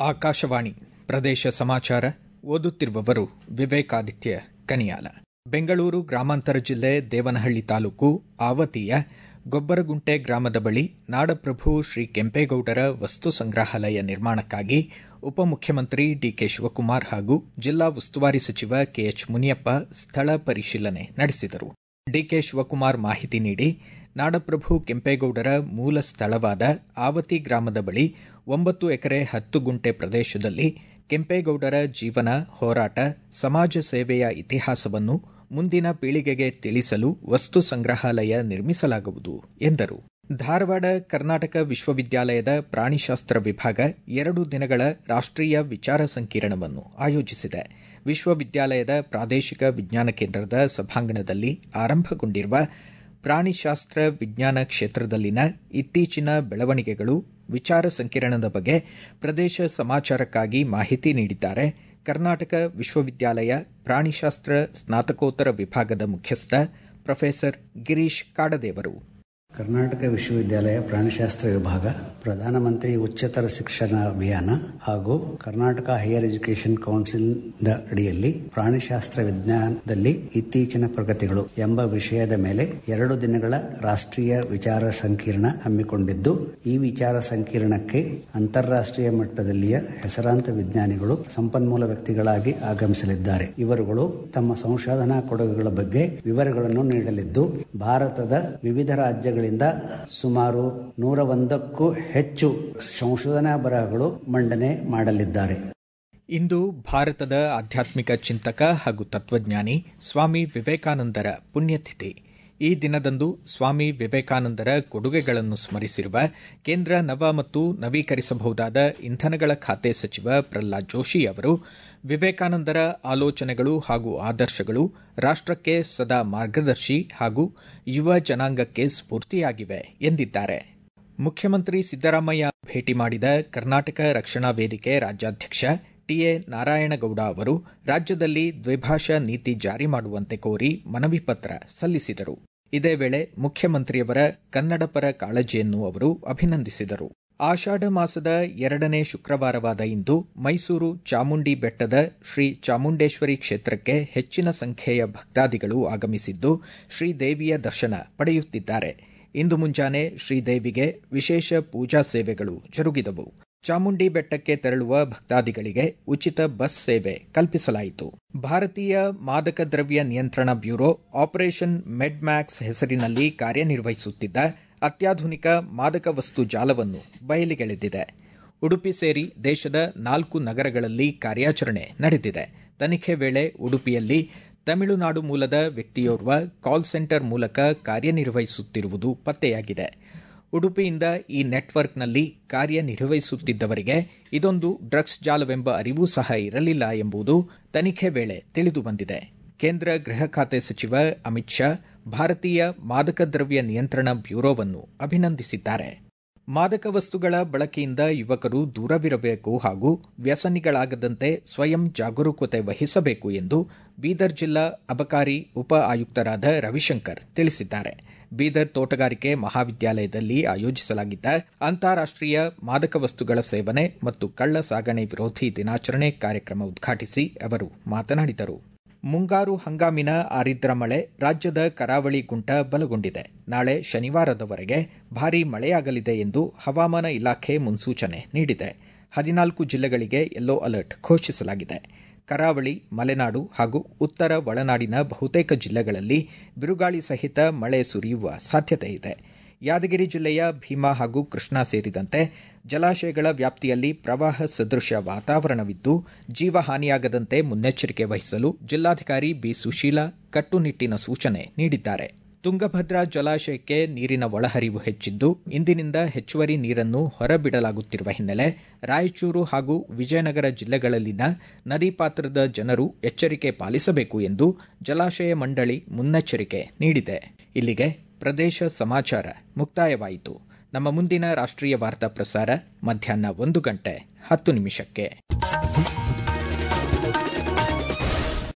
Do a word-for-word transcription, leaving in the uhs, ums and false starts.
ಆಕಾಶವಾಣಿ ಪ್ರದೇಶ ಸಮಾಚಾರ ಓದುತ್ತಿರುವವರು ವಿವೇಕಾದಿತ್ಯ ಕನಿಯಾಲ. ಬೆಂಗಳೂರು ಗ್ರಾಮಾಂತರ ಜಿಲ್ಲೆ ದೇವನಹಳ್ಳಿ ತಾಲೂಕು ಆವತಿಯ ಗೊಬ್ಬರಗುಂಟೆ ಗ್ರಾಮದ ಬಳಿ ನಾಡಪ್ರಭು ಶ್ರೀ ಕೆಂಪೇಗೌಡರ ವಸ್ತು ಸಂಗ್ರಹಾಲಯ ನಿರ್ಮಾಣಕ್ಕಾಗಿ ಉಪಮುಖ್ಯಮಂತ್ರಿ ಡಿಕೆ ಶಿವಕುಮಾರ್ ಹಾಗೂ ಜಿಲ್ಲಾ ಉಸ್ತುವಾರಿ ಸಚಿವ ಕೆಎಚ್ ಮುನಿಯಪ್ಪ ಸ್ಥಳ ಪರಿಶೀಲನೆ ನಡೆಸಿದರು. ಡಿಕೆ ಶಿವಕುಮಾರ್ ಮಾಹಿತಿ ನೀಡಿ, ನಾಡಪ್ರಭು ಕೆಂಪೇಗೌಡರ ಮೂಲ ಸ್ಥಳವಾದ ಆವತಿ ಗ್ರಾಮದ ಬಳಿ ಒಂಬತ್ತು ಎಕರೆ ಹತ್ತು ಗುಂಟೆ ಪ್ರದೇಶದಲ್ಲಿ ಕೆಂಪೇಗೌಡರ ಜೀವನ, ಹೋರಾಟ, ಸಮಾಜ ಸೇವೆಯ ಇತಿಹಾಸವನ್ನು ಮುಂದಿನ ಪೀಳಿಗೆಗೆ ತಿಳಿಸಲು ವಸ್ತು ಸಂಗ್ರಹಾಲಯ ನಿರ್ಮಿಸಲಾಗುವುದು ಎಂದರು. ಧಾರವಾಡ ಕರ್ನಾಟಕ ವಿಶ್ವವಿದ್ಯಾಲಯದ ಪ್ರಾಣಿಶಾಸ್ತ್ರ ವಿಭಾಗ ಎರಡು ದಿನಗಳ ರಾಷ್ಟೀಯ ವಿಚಾರ ಸಂಕಿರಣವನ್ನು ಆಯೋಜಿಸಿದೆ. ವಿಶ್ವವಿದ್ಯಾಲಯದ ಪ್ರಾದೇಶಿಕ ವಿಜ್ಞಾನ ಕೇಂದ್ರದ ಸಭಾಂಗಣದಲ್ಲಿ ಆರಂಭಗೊಂಡಿರುವ ಪ್ರಾಣಿಶಾಸ್ತ್ರ ವಿಜ್ಞಾನ ಕ್ಷೇತ್ರದಲ್ಲಿನ ಇತ್ತೀಚಿನ ಬೆಳವಣಿಗೆಗಳು ವಿಚಾರ ಸಂಕಿರಣದ ಬಗ್ಗೆ ಪ್ರದೇಶ ಸಮಾಚಾರಕ್ಕಾಗಿ ಮಾಹಿತಿ ನೀಡಿದ್ದಾರೆ ಕರ್ನಾಟಕ ವಿಶ್ವವಿದ್ಯಾಲಯ ಪ್ರಾಣಿಶಾಸ್ತ್ರ ಸ್ನಾತಕೋತ್ತರ ವಿಭಾಗದ ಮುಖ್ಯಸ್ಥ ಪ್ರೊಫೆಸರ್ ಗಿರೀಶ್ ಕಾಡದೇವರು. ಕರ್ನಾಟಕ ವಿಶ್ವವಿದ್ಯಾಲಯ ಪ್ರಾಣಿಶಾಸ್ತ್ರ ವಿಭಾಗ, ಪ್ರಧಾನಮಂತ್ರಿ ಉಚ್ಚತರ ಶಿಕ್ಷಣ ಅಭಿಯಾನ ಹಾಗೂ ಕರ್ನಾಟಕ ಹೈಯರ್ ಎಜುಕೇಷನ್ ಕೌನ್ಸಿಲ್ ಅಡಿಯಲ್ಲಿ ಪ್ರಾಣಿಶಾಸ್ತ್ರ ವಿಜ್ಞಾನದಲ್ಲಿ ಇತ್ತೀಚಿನ ಪ್ರಗತಿಗಳು ಎಂಬ ವಿಷಯದ ಮೇಲೆ ಎರಡು ದಿನಗಳ ರಾಷ್ಟ್ರೀಯ ವಿಚಾರ ಸಂಕಿರಣ ಹಮ್ಮಿಕೊಂಡಿದ್ದು, ಈ ವಿಚಾರ ಸಂಕಿರಣಕ್ಕೆ ಅಂತಾರಾಷ್ಟ್ರೀಯ ಮಟ್ಟದಲ್ಲಿಯ ಹೆಸರಾಂತ ವಿಜ್ಞಾನಿಗಳು ಸಂಪನ್ಮೂಲ ವ್ಯಕ್ತಿಗಳಾಗಿ ಆಗಮಿಸಲಿದ್ದಾರೆ. ಇವರುಗಳು ತಮ್ಮ ಸಂಶೋಧನಾ ಕೊಡುಗೆಗಳ ಬಗ್ಗೆ ವಿವರಗಳನ್ನು ನೀಡಲಿದ್ದು, ಭಾರತದ ವಿವಿಧ ರಾಜ್ಯಗಳ ಸುಮಾರು ನೂರ ಒಂದಕ್ಕೂ ಹೆಚ್ಚು ಸಂಶೋಧನಾ ಬರಹಗಳು ಮಂಡನೆ ಮಾಡಲಿದ್ದಾರೆ. ಇಂದು ಭಾರತದ ಆಧ್ಯಾತ್ಮಿಕ ಚಿಂತಕ ಹಾಗೂ ತತ್ವಜ್ಞಾನಿ ಸ್ವಾಮಿ ವಿವೇಕಾನಂದರ ಪುಣ್ಯತಿಥಿ. ಈ ದಿನದಂದು ಸ್ವಾಮಿ ವಿವೇಕಾನಂದರ ಕೊಡುಗೆಗಳನ್ನು ಸ್ಮರಿಸಿರುವ ಕೇಂದ್ರ ನವ ಮತ್ತು ನವೀಕರಿಸಬಹುದಾದ ಇಂಧನಗಳ ಖಾತೆ ಸಚಿವ ಪ್ರಹ್ಲಾದ್ ಜೋಶಿ ಅವರು, ವಿವೇಕಾನಂದರ ಆಲೋಚನೆಗಳು ಹಾಗೂ ಆದರ್ಶಗಳು ರಾಷ್ಟಕ್ಕೆ ಸದಾ ಮಾರ್ಗದರ್ಶಿ ಹಾಗೂ ಯುವ ಜನಾಂಗಕ್ಕೆ ಸ್ಫೂರ್ತಿಯಾಗಿವೆ ಎಂದಿದ್ದಾರೆ. ಮುಖ್ಯಮಂತ್ರಿ ಸಿದ್ದರಾಮಯ್ಯ ಭೇಟಿ ಮಾಡಿದ ಕರ್ನಾಟಕ ರಕ್ಷಣಾ ವೇದಿಕೆ ರಾಜ್ಯಾಧ್ಯಕ್ಷ ಟಿಎ ನಾರಾಯಣಗೌಡ ಅವರು ರಾಜ್ಯದಲ್ಲಿ ದ್ವಿಭಾಷಾ ನೀತಿ ಜಾರಿ ಮಾಡುವಂತೆ ಕೋರಿ ಮನವಿ ಪತ್ರ ಸಲ್ಲಿಸಿದರು. ಇದೇ ವೇಳೆ ಮುಖ್ಯಮಂತ್ರಿಯವರ ಕನ್ನಡ ಪರ ಕಾಳಜಿಯನ್ನು ಅವರು ಅಭಿನಂದಿಸಿದರು. ಆಷಾಢ ಮಾಸದ ಎರಡನೇ ಶುಕ್ರವಾರವಾದ ಇಂದು ಮೈಸೂರು ಚಾಮುಂಡಿ ಬೆಟ್ಟದ ಶ್ರೀ ಚಾಮುಂಡೇಶ್ವರಿ ಕ್ಷೇತ್ರಕ್ಕೆ ಹೆಚ್ಚಿನ ಸಂಖ್ಯೆಯ ಭಕ್ತಾದಿಗಳು ಆಗಮಿಸಿದ್ದು, ಶ್ರೀದೇವಿಯ ದರ್ಶನ ಪಡೆಯುತ್ತಿದ್ದಾರೆ. ಇಂದು ಮುಂಜಾನೆ ಶ್ರೀದೇವಿಗೆ ವಿಶೇಷ ಪೂಜಾ ಸೇವೆಗಳು ಜರುಗಿದವು. ಚಾಮುಂಡಿ ಬೆಟ್ಟಕ್ಕೆ ತೆರಳುವ ಭಕ್ತಾದಿಗಳಿಗೆ ಉಚಿತ ಬಸ್ ಸೇವೆ ಕಲ್ಪಿಸಲಾಯಿತು. ಭಾರತೀಯ ಮಾದಕ ದ್ರವ್ಯ ನಿಯಂತ್ರಣ ಬ್ಯೂರೋ ಆಪರೇಷನ್ ಮೆಡ್ಮ್ಯಾಕ್ಸ್ ಹೆಸರಿನಲ್ಲಿ ಕಾರ್ಯನಿರ್ವಹಿಸುತ್ತಿದ್ದ ಅತ್ಯಾಧುನಿಕ ಮಾದಕ ವಸ್ತು ಜಾಲವನ್ನು ಬಯಲಿಗೆಳೆದಿದೆ. ಉಡುಪಿ ಸೇರಿ ದೇಶದ ನಾಲ್ಕು ನಗರಗಳಲ್ಲಿ ಕಾರ್ಯಾಚರಣೆ ನಡೆದಿದೆ. ತನಿಖೆ ವೇಳೆ ಉಡುಪಿಯಲ್ಲಿ ತಮಿಳುನಾಡು ಮೂಲದ ವ್ಯಕ್ತಿಯೋರ್ವ ಕಾಲ್ ಸೆಂಟರ್ ಮೂಲಕ ಕಾರ್ಯನಿರ್ವಹಿಸುತ್ತಿರುವುದು ಪತ್ತೆಯಾಗಿದೆ. ಉಡುಪಿಯಿಂದ ಈ ನೆಟ್ವರ್ಕ್ನಲ್ಲಿ ಕಾರ್ಯನಿರ್ವಹಿಸುತ್ತಿದ್ದವರಿಗೆ ಇದೊಂದು ಡ್ರಗ್ಸ್ ಜಾಲವೆಂಬ ಅರಿವೂ ಸಹ ಇರಲಿಲ್ಲ ಎಂಬುದು ತನಿಖೆ ವೇಳೆ ತಿಳಿದುಬಂದಿದೆ. ಕೇಂದ್ರ ಗೃಹ ಖಾತೆ ಸಚಿವ ಅಮಿತ್ ಶಾ ಭಾರತೀಯ ಮಾದಕ ದ್ರವ್ಯ ನಿಯಂತ್ರಣ ಬ್ಯೂರೋವನ್ನು ಅಭಿನಂದಿಸಿದ್ದಾರೆ. ಮಾದಕ ವಸ್ತುಗಳ ಬಳಕೆಯಿಂದ ಯುವಕರು ದೂರವಿರಬೇಕು ಹಾಗೂ ವ್ಯಸನಿಗಳಾಗದಂತೆ ಸ್ವಯಂ ಜಾಗರೂಕತೆ ವಹಿಸಬೇಕು ಎಂದು ಬೀದರ್ ಜಿಲ್ಲಾ ಅಬಕಾರಿ ಉಪ ಆಯುಕ್ತರಾದ ರವಿಶಂಕರ್ ತಿಳಿಸಿದ್ದಾರೆ. ಬೀದರ್ ತೋಟಗಾರಿಕೆ ಮಹಾವಿದ್ಯಾಲಯದಲ್ಲಿ ಆಯೋಜಿಸಲಾಗಿದ್ದ ಅಂತಾರಾಷ್ಟೀಯ ಮಾದಕ ವಸ್ತುಗಳ ಸೇವನೆ ಮತ್ತು ಕಳ್ಳ ಸಾಗಣೆ ವಿರೋಧಿ ದಿನಾಚರಣೆ ಕಾರ್ಯಕ್ರಮ ಉದ್ಘಾಟಿಸಿ ಅವರು ಮಾತನಾಡಿದರು. ಮುಂಗಾರು ಹಂಗಾಮಿನ ಆರಿದ್ರ ಮಳೆ ರಾಜ್ಯದ ಕರಾವಳಿ ಗುಂಟ ಬಲಗೊಂಡಿದೆ. ನಾಳೆ ಶನಿವಾರದವರೆಗೆ ಭಾರೀ ಮಳೆಯಾಗಲಿದೆ ಎಂದು ಹವಾಮಾನ ಇಲಾಖೆ ಮುನ್ಸೂಚನೆ ನೀಡಿದೆ. ಹದಿನಾಲ್ಕು ಜಿಲ್ಲೆಗಳಿಗೆ ಯೆಲ್ಲೋ ಅಲರ್ಟ್ ಘೋಷಿಸಲಾಗಿದೆ. ಕರಾವಳಿ, ಮಲೆನಾಡು ಹಾಗೂ ಉತ್ತರ ಒಳನಾಡಿನ ಬಹುತೇಕ ಜಿಲ್ಲೆಗಳಲ್ಲಿ ಬಿರುಗಾಳಿ ಸಹಿತ ಮಳೆ ಸುರಿಯುವ ಸಾಧ್ಯತೆ ಇದೆ. ಯಾದಗಿರಿ ಜಿಲ್ಲೆಯ ಭೀಮಾ ಹಾಗೂ ಕೃಷ್ಣಾ ಸೇರಿದಂತೆ ಜಲಾಶಯಗಳ ವ್ಯಾಪ್ತಿಯಲ್ಲಿ ಪ್ರವಾಹ ಸದೃಶ ವಾತಾವರಣವಿದ್ದು, ಜೀವಹಾನಿಯಾಗದಂತೆ ಮುನ್ನೆಚ್ಚರಿಕೆ ವಹಿಸಲು ಜಿಲ್ಲಾಧಿಕಾರಿ ಬಿ ಸುಶೀಲಾ ಕಟ್ಟುನಿಟ್ಟಿನ ಸೂಚನೆ ನೀಡಿದ್ದಾರೆ. ತುಂಗಭದ್ರಾ ಜಲಾಶಯಕ್ಕೆ ನೀರಿನ ಒಳಹರಿವು ಹೆಚ್ಚಿದ್ದು, ಇಂದಿನಿಂದ ಹೆಚ್ಚುವರಿ ನೀರನ್ನು ಹೊರಬಿಡಲಾಗುತ್ತಿರುವ ಹಿನ್ನೆಲೆ ರಾಯಚೂರು ಹಾಗೂ ವಿಜಯನಗರ ಜಿಲ್ಲೆಗಳಲ್ಲಿನ ನದಿ ಪಾತ್ರದ ಜನರು ಎಚ್ಚರಿಕೆ ಪಾಲಿಸಬೇಕು ಎಂದು ಜಲಾಶಯ ಮಂಡಳಿ ಮುನ್ನೆಚ್ಚರಿಕೆ ನೀಡಿದೆ. ಇಲ್ಲಿಗೆ ಪ್ರದೇಶ ಸಮಾಚಾರ ಮುಕ್ತಾಯವಾಯಿತು. ನಮ್ಮ ಮುಂದಿನ ರಾಷ್ಟ್ರೀಯ ವಾರ್ತಾ ಪ್ರಸಾರ ಮಧ್ಯಾಹ್ನ ಒಂದು ಗಂಟೆ ಹತ್ತು ನಿಮಿಷಕ್ಕೆ.